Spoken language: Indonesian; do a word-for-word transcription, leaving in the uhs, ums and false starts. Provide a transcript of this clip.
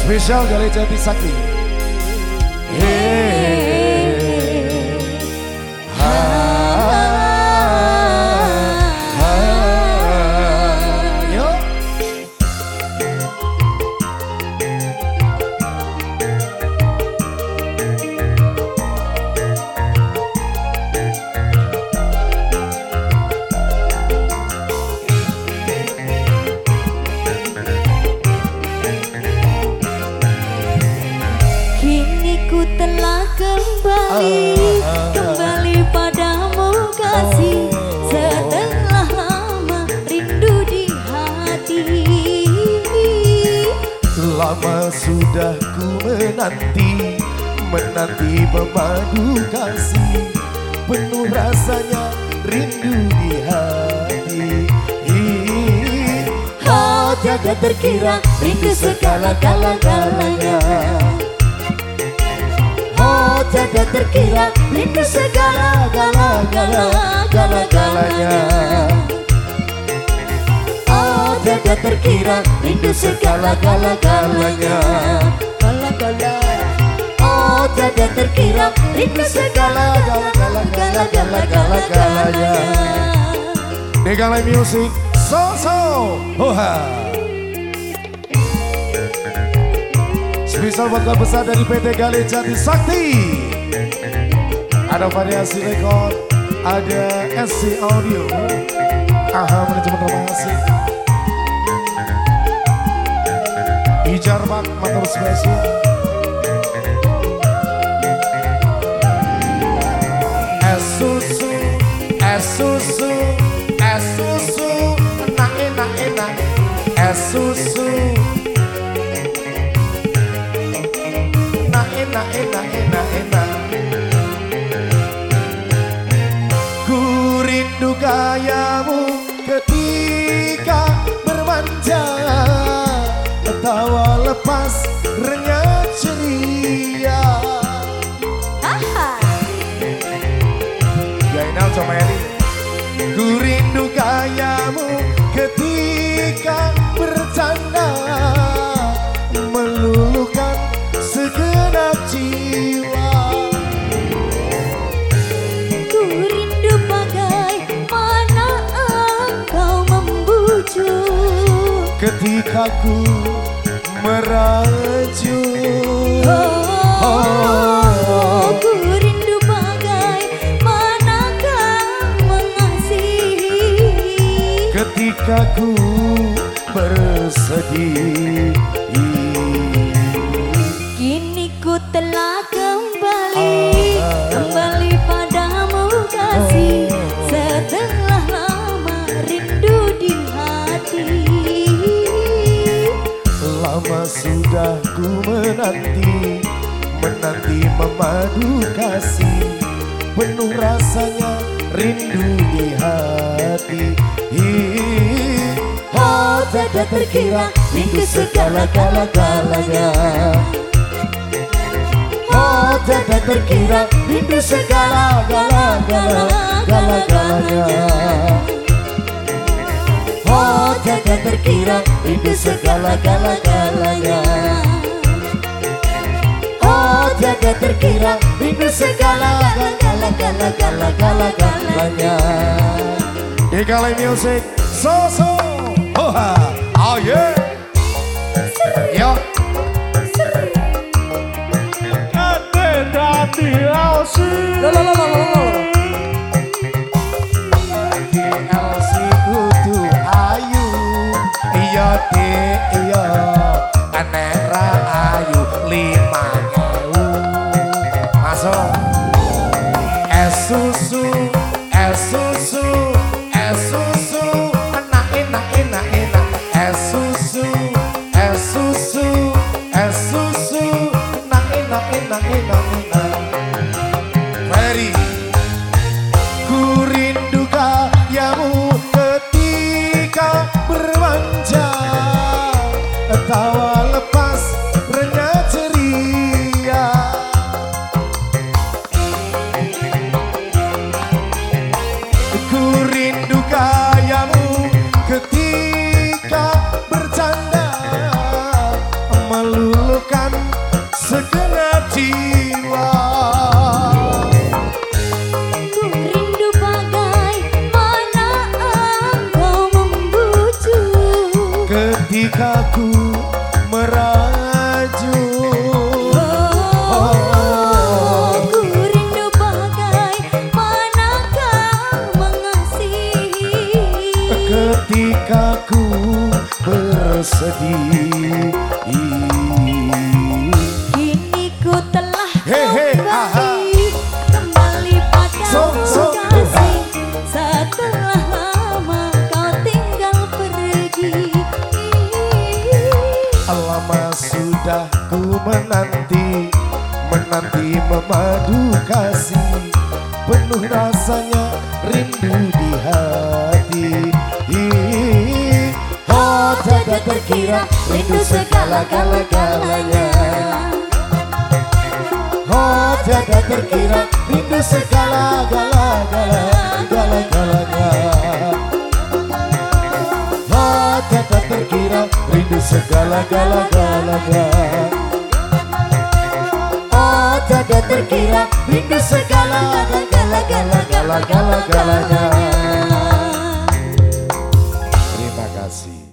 Spesial Gali Jati Sakti. Hey, ha, ha, yo. Telah kembali, kembali padamu kasih. Setelah lama rindu di hati. Lama sudah ku menanti, menanti memadu kasih. Penuh rasanya rindu di hati. Oh tiada terkira rindu segala-gala-galanya. Oh tiada terkira rindu segala-gala-gala-gala-galanya. Oh tiada terkira rindu segala-gala-galanya. Gala-gala. Oh tiada terkira rindu segala-gala-gala-gala-gala-galanya. Degalai Music, so-so, hoha. Spesial buat besar dari P T Gali Jati Sakti. Ada variasi rekod, ada S C Audio. Aha, manajemen terima kasih. Ijar Bak, motor spesial. Es susu, es susu, es susu, enak enak enak, es susu. Enak, enak, enak, enak. Ku rindu gayamu ketika bermanja, tawa lepas renyah ceria. Gainal sama Eli. Ku rindu gayamu ketika bercanda, meluluhkan segenap jiwa. Ku rindu bagaimana engkau membujuk ketika ku merajuk. Oh, oh, ku rindu bagaimana kau mengasihi ketika ku bersedih. Telah kembali, kembali padamu kasih. Setelah lama rindu di hati. Lama sudah ku menanti, menanti memadu kasih. Penuh rasanya rindu di hati. Oh tiada terkira rindu segala-gala-galanya. Oh tiada terkira rindu segala-gala-gala-gala-galanya. Oh tiada terkira rindu segala-gala-galanya. Oh tiada terkira rindu segala-gala-gala-gala-gala-galanya. Degalai Music, so-so, hoha, oh yeah. Yo. Di L C, lo lo lo lo lo. Di L C kudu ayu, iya di iya, anera ayu lima ewu. Masuk. Es susu, es susu, es susu, enak enak enak enak. Es susu, es susu, es susu, enak enak enak enak enak. Ku rindu gayamu ketika bermanja, tawa lepas renyah ceria. Ku rindu gayamu ketika bercanda, meluluh ketika ku merajuk. Oh, ku rindu bagai manakah mengasihi. Ketika ku bersedih, kini ku telah Hehe, aha. kembali kembali padamu So, so, kasih. Setelah lama kau tinggal pergi. lama sudah ku menanti, menanti memadu kasih, penuh rasanya rindu di hati. Oh, tiada terkira rindu segala-gala-galanya. Oh, tiada terkira rindu segala-gala-gala-gala-galanya. Oh, tiada terkira rindu segala-gala-galanya. Oh, tiada terkira rindu segala-gala-gala-gala-gala-galanya. Terima kasih.